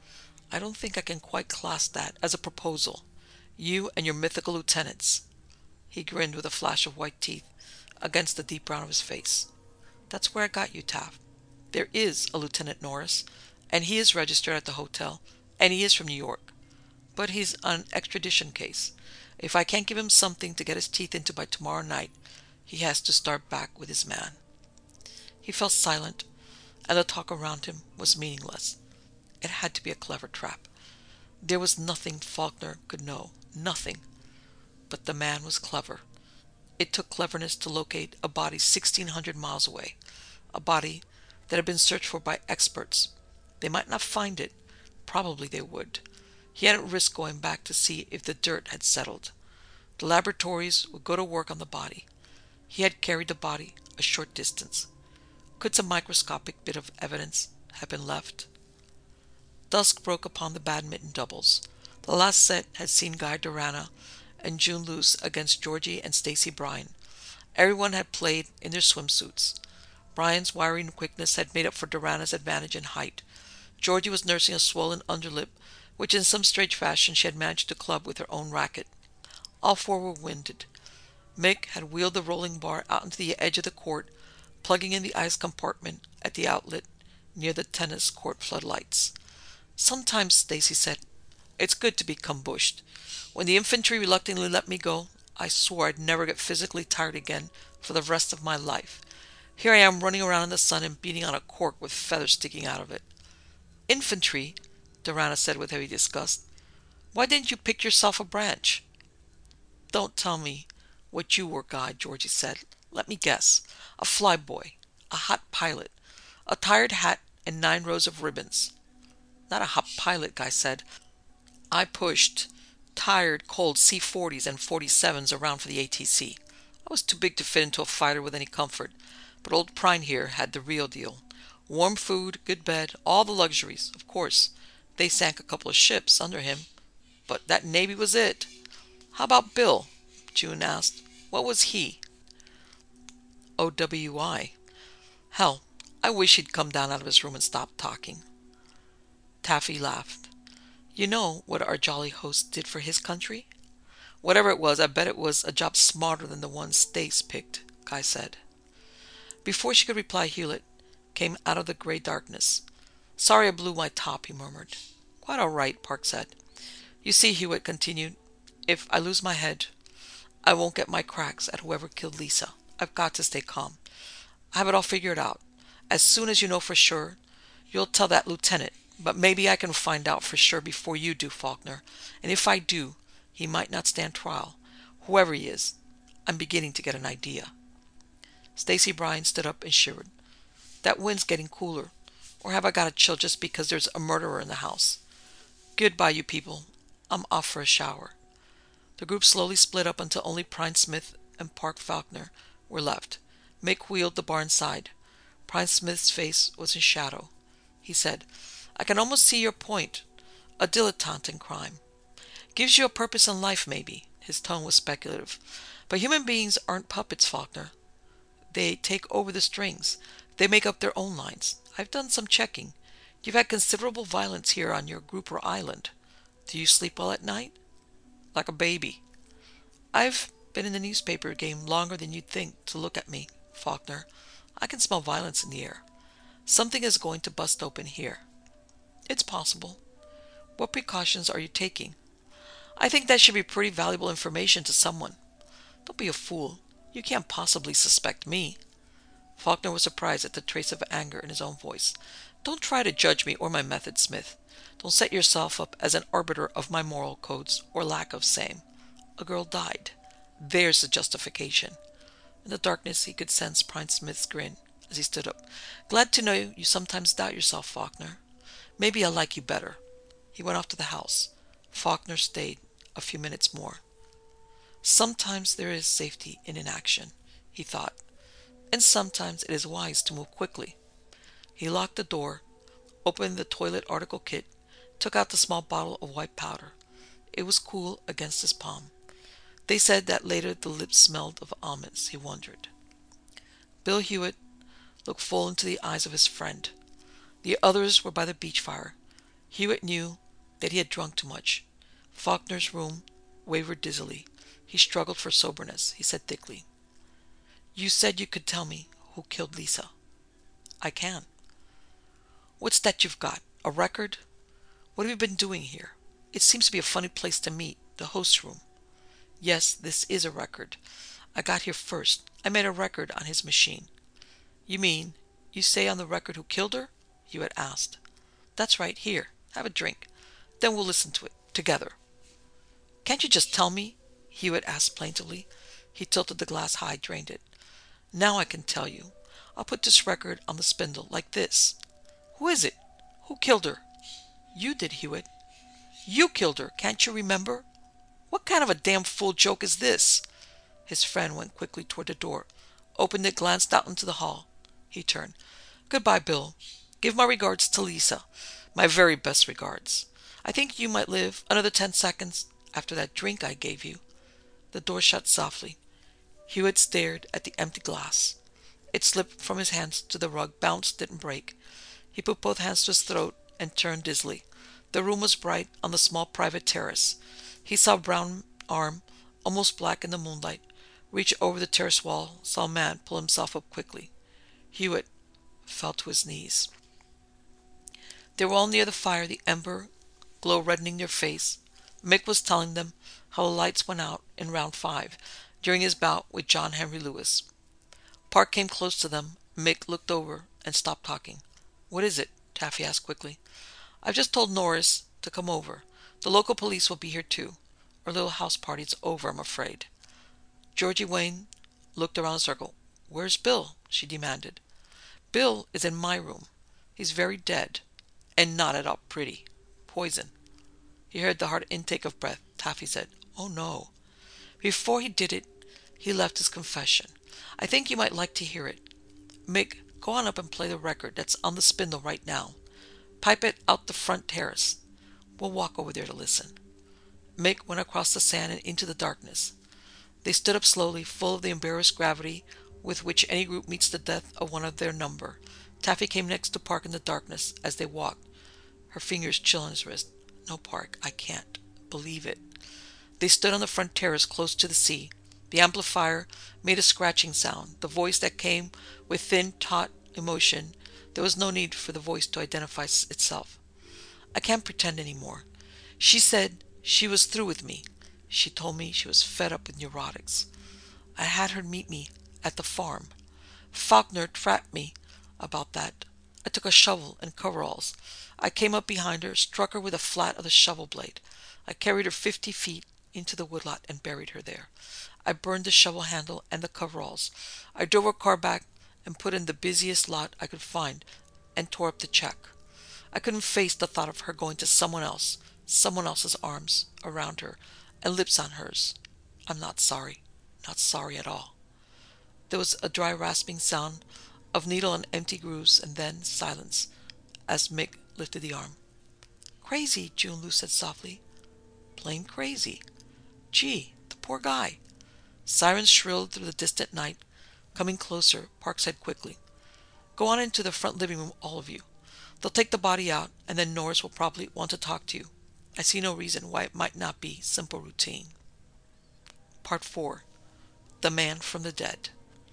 I don't think I can quite class that as a proposal. You and your mythical lieutenants." He grinned with a flash of white teeth against the deep brown of his face. "That's where I got you, Taff. There is a Lieutenant Norris, and he is registered at the hotel, and he is from New York. But he's on an extradition case. If I can't give him something to get his teeth into by tomorrow night, he has to start back with his man." He fell silent, and the talk around him was meaningless. It had to be a clever trap. There was nothing Faulkner could know, nothing. But the man was clever. It took cleverness to locate a body sixteen hundred miles away, a body that had been searched for by experts. They might not find it. Probably they would. He hadn't risked going back to see if the dirt had settled. The laboratories would go to work on the body. He had carried the body a short distance. Could some microscopic bit of evidence have been left? Dusk broke upon the badminton doubles. The last set had seen Guy Durana and June Luce against Georgie and Stacy Bryan. Everyone had played in their swimsuits. Bryan's wiry quickness had made up for Durana's advantage in height. Georgie was nursing a swollen underlip, which in some strange fashion she had managed to club with her own racket. All four were winded. Mick had wheeled the rolling bar out into the edge of the court, plugging in the ice compartment at the outlet near the tennis court floodlights. Sometimes, Stacy said, it's good to be bushed. When the infantry reluctantly let me go, I swore I'd never get physically tired again for the rest of my life. Here I am running around in the sun and beating on a cork with feathers sticking out of it. Infantry, Durana said with heavy disgust. Why didn't you pick yourself a branch? Don't tell me what you were, Guy, Georgie said. Let me guess. A flyboy, a hot pilot, a tired hat, and nine rows of ribbons. Not a hot pilot, Guy said. I pushed tired, cold C forties and forty-sevens around for the A T C. I was too big to fit into a fighter with any comfort, but old Prine here had the real deal. Warm food, good bed, all the luxuries. Of course, they sank a couple of ships under him, but that Navy was it. How about Bill? June asked. What was he? O W I. Hell, I wish he'd come down out of his room and stop talking. Taffy laughed. You know what our jolly host did for his country? Whatever it was, I bet it was a job smarter than the one Stace picked, Guy said. Before she could reply, Hewlett came out of the gray darkness. Sorry I blew my top, he murmured. Quite all right, Park said. You see, Hewitt continued, if I lose my head, I won't get my cracks at whoever killed Lisa. I've got to stay calm. I have it all figured out. As soon as you know for sure, you'll tell that lieutenant, but maybe I can find out for sure before you do, Faulkner. And if I do, he might not stand trial. Whoever he is, I'm beginning to get an idea. Stacy Bryan stood up and shivered. That wind's getting cooler. Or have I got a chill just because there's a murderer in the house? Goodbye, you people. I'm off for a shower. The group slowly split up until only Prine Smith and Park Faulkner were left. Mick wheeled the barn side. Prine Smith's face was in shadow. He said, I can almost see your point. A dilettante in crime. Gives you a purpose in life, maybe. His tone was speculative. But human beings aren't puppets, Faulkner. They take over the strings. They make up their own lines. I've done some checking. You've had considerable violence here on your grouper island. Do you sleep well at night? Like a baby. I've been in the newspaper game longer than you'd think to look at me, Faulkner. I can smell violence in the air. Something is going to bust open here. It's possible. What precautions are you taking? I think that should be pretty valuable information to someone. Don't be a fool. You can't possibly suspect me. Faulkner was surprised at the trace of anger in his own voice. Don't try to judge me or my methods, Smith. Don't set yourself up as an arbiter of my moral codes or lack of same. A girl died. There's the justification. In the darkness he could sense Prine Smith's grin as he stood up. Glad to know you sometimes doubt yourself, Faulkner. Maybe I'll like you better. He went off to the house. Faulkner stayed a few minutes more. Sometimes there is safety in inaction, he thought, and sometimes it is wise to move quickly. He locked the door, opened the toilet article kit, took out the small bottle of white powder. It was cool against his palm. They said that later the lips smelled of almonds, he wondered. Bill Hewitt looked full into the eyes of his friend. The others were by the beach fire. Hewitt knew that he had drunk too much. Faulkner's room wavered dizzily. He struggled for soberness. He said thickly, You said you could tell me who killed Lisa. I can. What's that you've got? A record? What have you been doing here? It seems to be a funny place to meet, the host's room. Yes, this is a record. I got here first. I made a record on his machine. You mean, you say on the record who killed her? Hewitt asked. That's right. Here, have a drink. Then we'll listen to it, together. Can't you just tell me? Hewitt asked plaintively. He tilted the glass high, drained it. Now I can tell you. I'll put this record on the spindle, like this. Who is it? Who killed her? You did, Hewitt. You killed her, can't you remember? What kind of a damn fool joke is this? His friend went quickly toward the door, opened it, glanced out into the hall. He turned. Goodbye, Bill. Give my regards to Lisa. My very best regards. I think you might live another ten seconds after that drink I gave you. The door shut softly. Hewitt stared at the empty glass. It slipped from his hands to the rug, bounced, didn't break. He put both hands to his throat and turned dizzily. The room was bright on the small private terrace. He saw a brown arm, almost black in the moonlight, reach over the terrace wall, saw a man pull himself up quickly. Hewitt fell to his knees. They were all near the fire, the ember glow reddening their face. Mick was telling them how the lights went out in round five during his bout with John Henry Lewis. Park came close to them. Mick looked over and stopped talking. "What is it?" Taffy asked quickly. "I've just told Norris to come over. The local police will be here too. Our little house party's over, I'm afraid." Georgie Wayne looked around the circle. "Where's Bill?" she demanded. "Bill is in my room. He's very dead. And not at all pretty. Poison." He heard the hard intake of breath. Taffy said, "Oh no." "Before he did it, he left his confession. I think you might like to hear it. Mick, go on up and play the record that's on the spindle right now. Pipe it out the front terrace. We'll walk over there to listen." Mick went across the sand and into the darkness. They stood up slowly, full of the embarrassed gravity with which any group meets the death of one of their number. Taffy came next to Park in the darkness as they walked, her fingers chill on his wrist. "No, Park, I can't believe it." They stood on the front terrace close to the sea. The amplifier made a scratching sound, the voice that came with thin, taut emotion. There was no need for the voice to identify itself. "I can't pretend anymore. She said she was through with me. She told me she was fed up with neurotics. I had her meet me at the farm. Faulkner trapped me about that. I took a shovel and coveralls. I came up behind her, struck her with the flat of the shovel blade. I carried her fifty feet into the woodlot and buried her there. I burned the shovel handle and the coveralls. I drove her car back and put in the busiest lot I could find and tore up the check. I couldn't face the thought of her going to someone else, someone else's arms around her and lips on hers. I'm not sorry, not sorry at all." There was a dry rasping sound of needle and empty grooves, and then silence as Mick lifted the arm. "Crazy," June Lou said softly. "Plain crazy. Gee, the poor guy." Sirens shrilled through the distant night. Coming closer, Park said quickly, "Go on into the front living room, all of you. They'll take the body out, and then Norris will probably want to talk to you. I see no reason why it might not be simple routine." Part four. The Man from the Dead.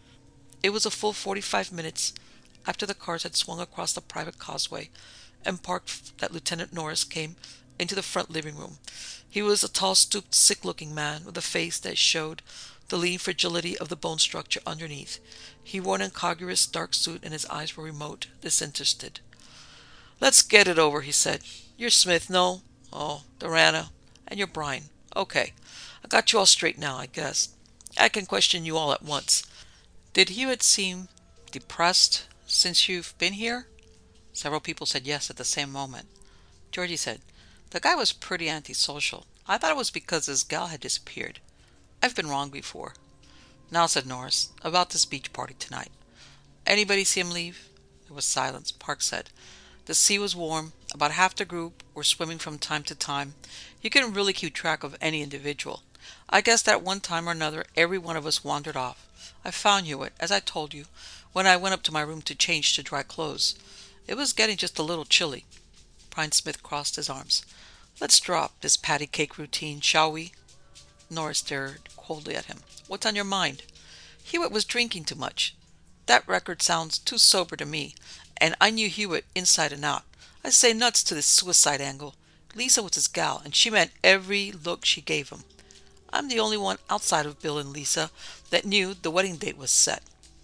It was a full forty-five minutes after the cars had swung across the private causeway and parked that Lieutenant Norris came into the front living room. He was a tall, stooped, sick-looking man with a face that showed the lean fragility of the bone structure underneath. He wore an incongruous dark suit and his eyes were remote, disinterested. "Let's get it over," he said. "You're Smith, no? Oh, Durana. And you're Bryan. Okay. I got you all straight now, I guess. I can question you all at once. Did Hewitt seem depressed since you've been here?" Several people said yes at the same moment. Georgie said, "The guy was pretty antisocial. I thought it was because his gal had disappeared. I've been wrong before." "Now," said Norris, "about this beach party tonight. Anybody see him leave?" There was silence. Park said, "The sea was warm. About half the group were swimming from time to time. You couldn't really keep track of any individual. I guess that one time or another every one of us wandered off. I found Hewitt, as I told you, when I went up to my room to change to dry clothes. It was getting just a little chilly." Bryan Smith crossed his arms. "Let's drop this patty cake routine, shall we?" Norris stared coldly at him. "What's on your mind?" "Hewitt was drinking too much. That record sounds too sober to me, and I knew Hewitt inside and out. I say nuts to this suicide angle. Lisa was his gal, and she meant every look she gave him. I'm the only one outside of Bill and Lisa that knew the wedding date was set.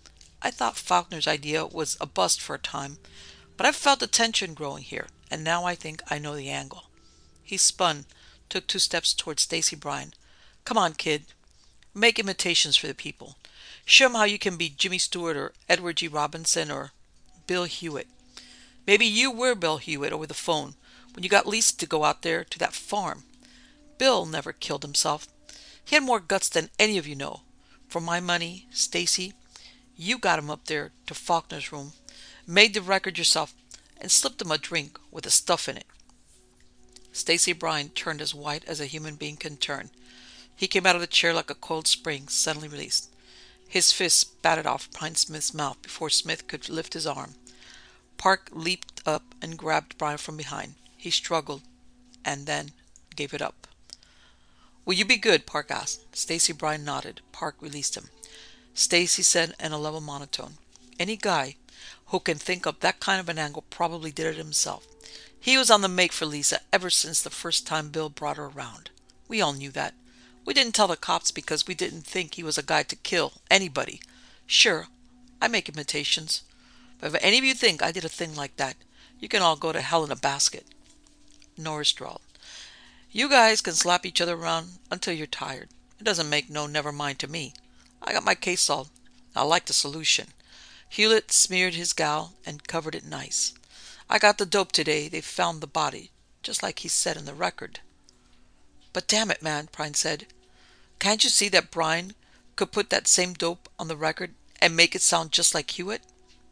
I thought Faulkner's idea was a bust for a time, but I've felt the tension growing here, and now I think I know the angle." He spun, took two steps toward Stacy Bryan. "Come on, kid. Make imitations for the people. Show 'em how you can be Jimmy Stewart or Edward G. Robinson or Bill Hewitt. Maybe you were Bill Hewitt over the phone when you got Lisa to go out there to that farm. Bill never killed himself. He had more guts than any of you know. For my money, Stacy, you got him up there to Faulkner's room, made the record yourself, and slipped him a drink with the stuff in it." Stacy Bryan turned as white as a human being can turn. He came out of the chair like a coiled spring suddenly released. His fist batted off Bryan Smith's mouth before Smith could lift his arm. Park leaped up and grabbed Bryan from behind. He struggled and then gave it up. "Will you be good?" Park asked. Stacy Bryan nodded. Park released him. Stacy said in a level monotone, "Any guy who can think up that kind of an angle probably did it himself. He was on the make for Lisa ever since the first time Bill brought her around. We all knew that. We didn't tell the cops because we didn't think he was a guy to kill anybody. Sure, I make imitations. But if any of you think I did a thing like that, you can all go to hell in a basket. Norris drawled. You guys can slap each other around until you're tired. It doesn't make no never mind to me. I got my case solved. I like the solution. Hewlett smeared his gal and covered it nice. I got the dope today. They found the body, just like he said in the record. But damn it, man, Prine said. Can't you see that Brian could put that same dope on the record and make it sound just like Hewitt?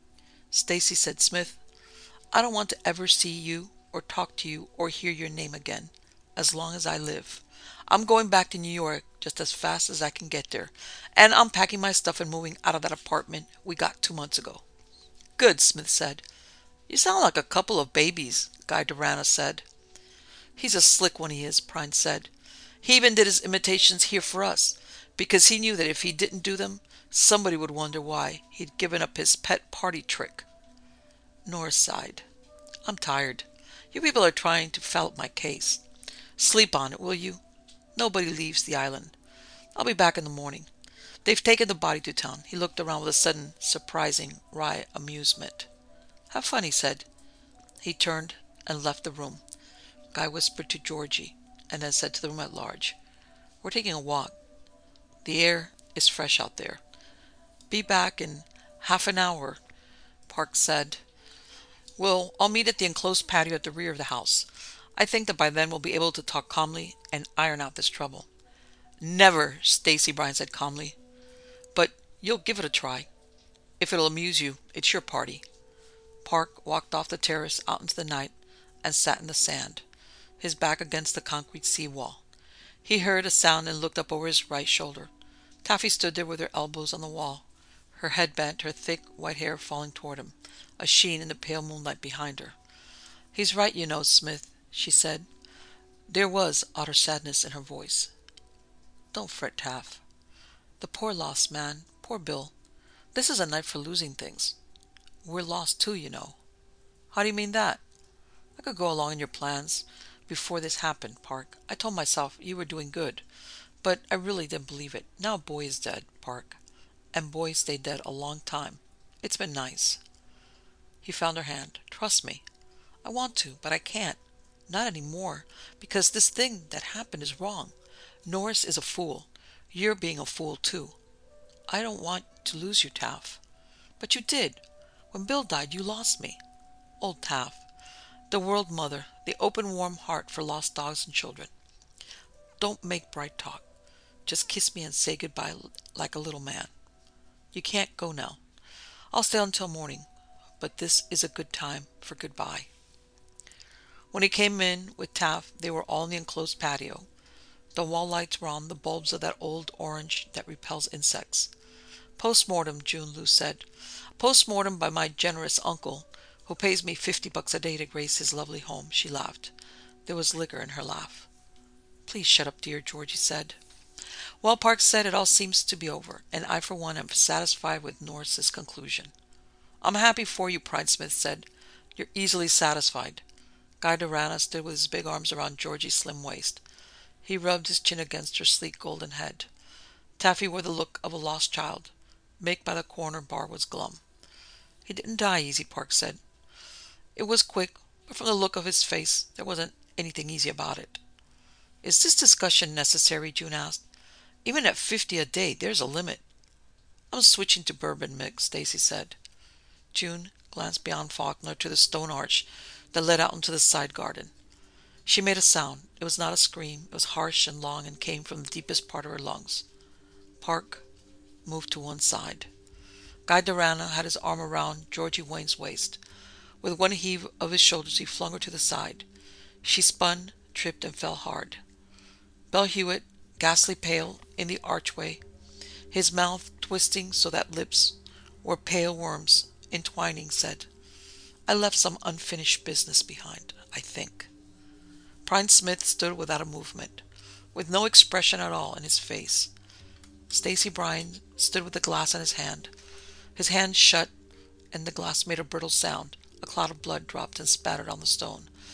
Stacy said, Smith, I don't want to ever see you or talk to you or hear your name again, as long as I live. I'm going back to New York just as fast as I can get there, and I'm packing my stuff and moving out of that apartment we got two months ago. Good, Smith said. You sound like a couple of babies, Guy Durana said. He's a slick one, he is, Prine said. He even did his imitations here for us, because he knew that if he didn't do them, somebody would wonder why he'd given up his pet party trick. Norris sighed. I'm tired. You people are trying to foul up my case. Sleep on it, will you? Nobody leaves the island. I'll be back in the morning. They've taken the body to town. He looked around with a sudden, surprising, wry amusement. Have fun, he said. He turned and left the room. Guy whispered to Georgie, and then said to the room at large, We're taking a walk. The air is fresh out there. Be back in half an hour, Park said. Well, I'll meet at the enclosed patio at the rear of the house. I think that by then we'll be able to talk calmly and iron out this trouble. Never, Stacy Bryan said calmly. But you'll give it a try. If it'll amuse you, it's your party. Park walked off the terrace out into the night and sat in the sand, his back against the concrete seawall. He heard a sound and looked up over his right shoulder. Taffy stood there with her elbows on the wall, her head bent, her thick white hair falling toward him, a sheen in the pale moonlight behind her. He's right, you know, Smith, she said. There was utter sadness in her voice. Don't fret, Taff. The poor lost man, poor Bill. This is a night for losing things. We're lost too, you know. How do you mean that? I could go along in your plans before this happened, Park. I told myself you were doing good, but I really didn't believe it. Now Boy is dead, Park, and Boy stayed dead a long time. It's been nice. He found her hand. Trust me. I want to, but I can't. Not anymore, because this thing that happened is wrong. Norris is a fool. You're being a fool, too. I don't want to lose you, Taff. But you did. When Bill died, you lost me. Old Taff. The world mother. The open, warm heart for lost dogs and children. Don't make bright talk. Just kiss me and say goodbye like a little man. You can't go now. I'll stay until morning, but this is a good time for goodbye. When he came in with Taff, they were all in the enclosed patio. The wall lights were on, the bulbs of that old orange that repels insects. Post-mortem, June Lou said. Post-mortem by my generous uncle, who pays me fifty bucks a day to grace his lovely home, she laughed. There was liquor in her laugh. Please shut up, dear, Georgie said. Well, Park said, it all seems to be over, and I, for one, am satisfied with Norris's conclusion. I'm happy for you, Prine Smith said. You're easily satisfied. Guy Durana stood with his big arms around Georgie's slim waist. He rubbed his chin against her sleek golden head. Taffy wore the look of a lost child. Mick by the corner bar was glum. He didn't die easy, Park said. It was quick, but from the look of his face, there wasn't anything easy about it. Is this discussion necessary? June asked. Even at fifty a day, there's a limit. I'm switching to bourbon, Mick, Stacy said. June glanced beyond Faulkner to the stone arch that led out into the side garden. She made a sound. It was not a scream. It was harsh and long and came from the deepest part of her lungs. Park moved to one side. Guy Durana had his arm around Georgie Wayne's waist. With one heave of his shoulders, he flung her to the side. She spun, tripped, and fell hard. Bell Hewitt, ghastly pale, in the archway, his mouth twisting so that lips were pale worms entwining, said, I left some unfinished business behind, I think. Prine Smith stood without a movement, with no expression at all in his face. Stacy Bryan stood with the glass in his hand. His hand shut, and the glass made a brittle sound. A cloud of blood dropped and spattered on the stone.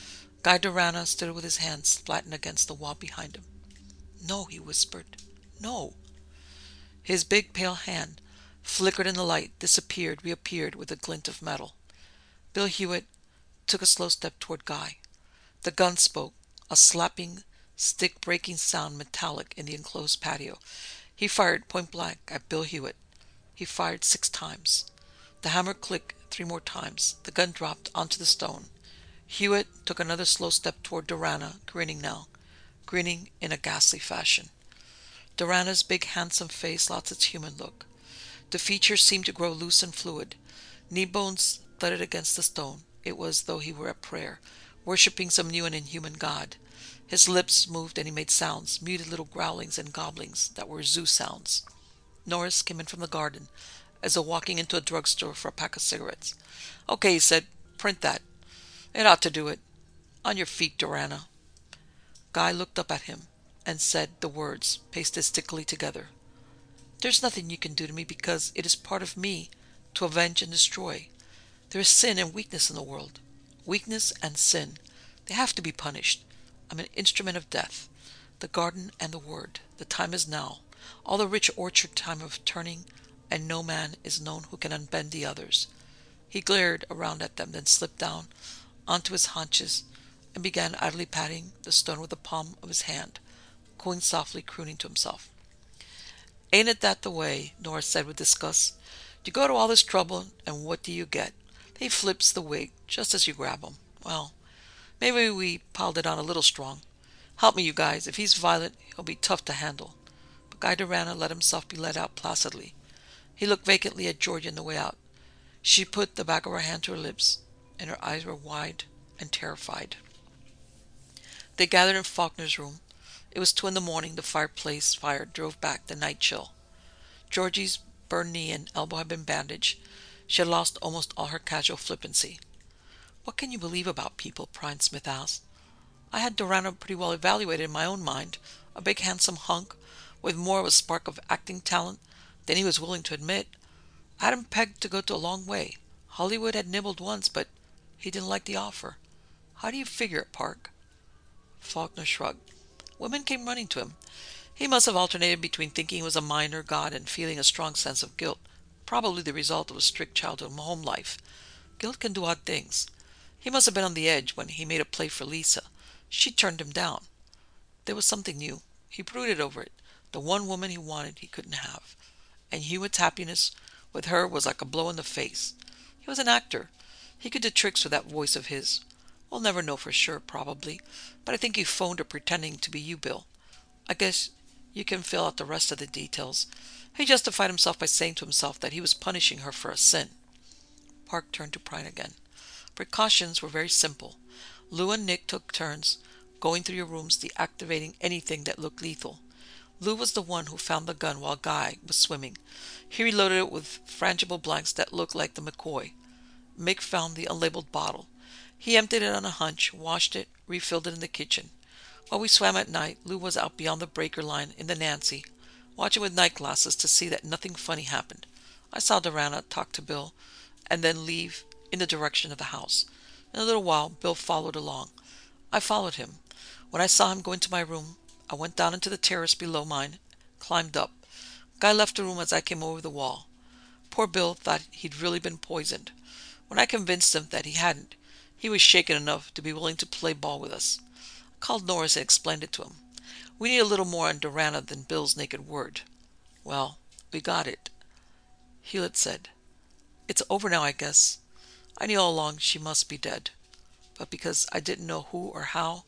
Guy Durana stood with his hands flattened against the wall behind him. "No," he whispered. "No." His big pale hand flickered in the light, disappeared, reappeared with a glint of metal. Bill Hewitt took a slow step toward Guy. The gun spoke, a slapping, stick-breaking sound metallic in the enclosed patio. He fired point blank at Bill Hewitt. He fired six times. The hammer clicked three more times. The gun dropped onto the stone. Hewitt took another slow step toward Durana, grinning now, grinning in a ghastly fashion. Durana's big, handsome face lost its human look. The features seemed to grow loose and fluid. Knee bones thudded against the stone. It was as though he were at prayer, worshipping some new and inhuman god. His lips moved and he made sounds, muted little growlings and gobblings that were zoo sounds. Norris came in from the garden, as though walking into a drugstore for a pack of cigarettes. "Okay," he said. "Print that. It ought to do it. On your feet, Durana." Guy looked up at him and said the words, pasted stickily together. "There's nothing you can do to me because it is part of me to avenge and destroy. There is sin and weakness in the world. Weakness and sin. They have to be punished. I'm an instrument of death. The garden and the word. The time is now. All the rich orchard time of turning, and no man is known who can unbend the others." He glared around at them, then slipped down onto his haunches and began idly patting the stone with the palm of his hand, cooing softly, crooning to himself. "Ain't it that the way?" Norris said with disgust. "You go to all this trouble, and what do you get? They flips the wig just as you grab 'em. Well, maybe we piled it on a little strong. Help me, you guys. If he's violent, he'll be tough to handle." But Guy Durana let himself be led out placidly. He looked vacantly at Georgie on the way out. She put the back of her hand to her lips, and her eyes were wide and terrified. They gathered in Faulkner's room. It was two in the morning. The fireplace fire drove back the night chill. Georgie's burned knee and elbow had been bandaged. She had lost almost all her casual flippancy. "What can you believe about people?" Prine Smith asked. "I had Durana pretty well evaluated in my own mind. A big handsome hunk, with more of a spark of acting talent than he was willing to admit. I had him pegged to go to a long way. Hollywood had nibbled once, but he didn't like the offer. How do you figure it, Park?" Faulkner shrugged. Women came running to him. He must have alternated between thinking he was a minor god and feeling a strong sense of guilt, probably the result of a strict childhood home life. Guilt can do odd things. He must have been on the edge when he made a play for Lisa. She turned him down. There was something new. He brooded over it. The one woman he wanted he couldn't have. And Hewitt's happiness with her was like a blow in the face. He was an actor. He could do tricks with that voice of his. We'll never know for sure, probably, but I think he phoned her pretending to be you, Bill. I guess you can fill out the rest of the details. He justified himself by saying to himself that he was punishing her for a sin. Park turned to Prine again. Precautions were very simple. Lou and Nick took turns going through your rooms, deactivating anything that looked lethal. Lou was the one who found the gun while Guy was swimming. He reloaded it with frangible blanks that looked like the McCoy. Mick found the unlabeled bottle. He emptied it on a hunch, washed it, refilled it in the kitchen. While we swam at night, Lou was out beyond the breaker line in the Nancy, watching with night glasses to see that nothing funny happened. I saw Durana talk to Bill and then leave in the direction of the house. In a little while, Bill followed along. I followed him. When I saw him go into my room, I went down into the terrace below mine, climbed up. Guy left the room as I came over the wall. Poor Bill thought he'd really been poisoned. When I convinced him that he hadn't, he was shaken enough to be willing to play ball with us. I called Norris and explained it to him. We need a little more on Durana than Bill's naked word. Well, we got it. Hewitt said, "It's over now, I guess. I knew all along she must be dead. But because I didn't know who or how,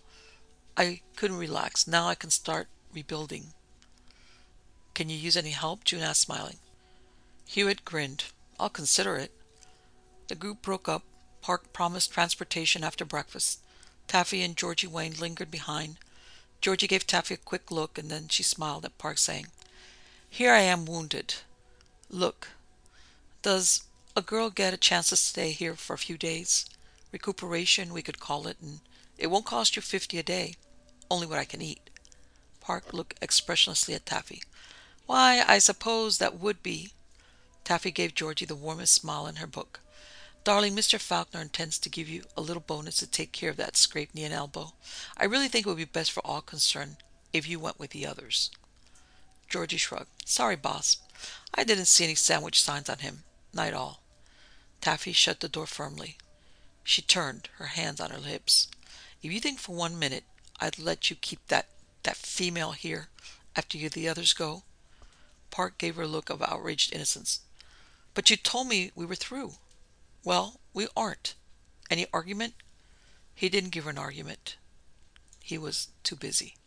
I couldn't relax. Now I can start rebuilding." "Can you use any help?" June asked, smiling. Hewitt grinned. "I'll consider it." The group broke up. Park promised transportation after breakfast. Taffy and Georgie Wayne lingered behind. Georgie gave Taffy a quick look, and then she smiled at Park, saying, "Here I am wounded. Look, does a girl get a chance to stay here for a few days? Recuperation, we could call it, and it won't cost you fifty a day. Only what I can eat." Park looked expressionlessly at Taffy. "Why, I suppose that would be..." Taffy gave Georgie the warmest smile in her book. Darling, Mister Faulkner intends to give you a little bonus to take care of that scraped knee and elbow. I really think it would be best for all concerned if you went with the others. Georgie shrugged. Sorry, boss. I didn't see any sandwich signs on him. Not at all. Taffy shut the door firmly. She turned, her hands on her hips. If you think for one minute I'd let you keep that, that female here after you the others go? Park gave her a look of outraged innocence. But you told me we were through. Well, we aren't. Any argument? He didn't give her an argument. He was too busy.